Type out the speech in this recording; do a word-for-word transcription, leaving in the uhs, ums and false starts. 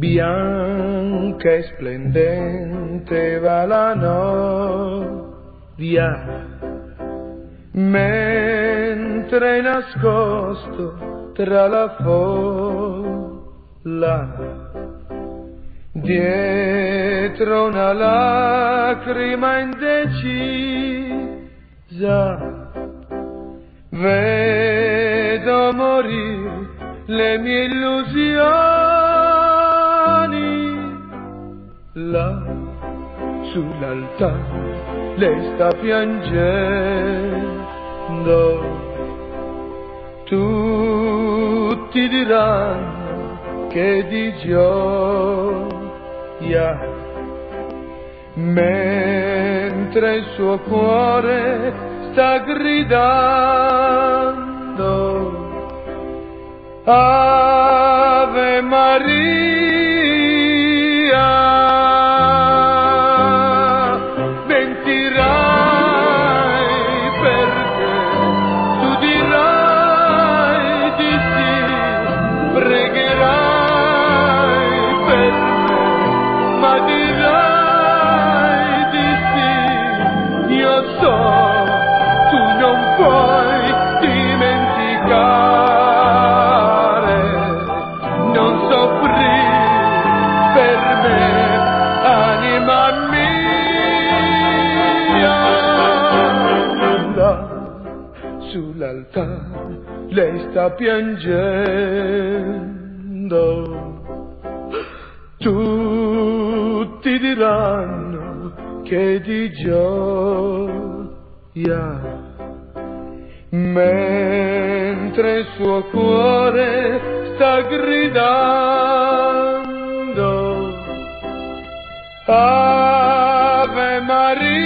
bianca e splendente va la novia, mentre nascosto tra la folla, dietro una lacrima indecisa, vedo morire le mie illusioni. Là sull'altare lei sta piangendo, tutti diranno che di gioia, mentre il suo cuore sta gridando Ave Maria. Mentirai perché tu dirai di sì, pregherai per me, ma dirai di sì. Io so, tu non puoi dimenticare, non soffrire per me, anima mia. Là sull'altare lei sta piangendo, tutti diranno che di gioia, mentre il suo cuore sta gridando Ave Maria.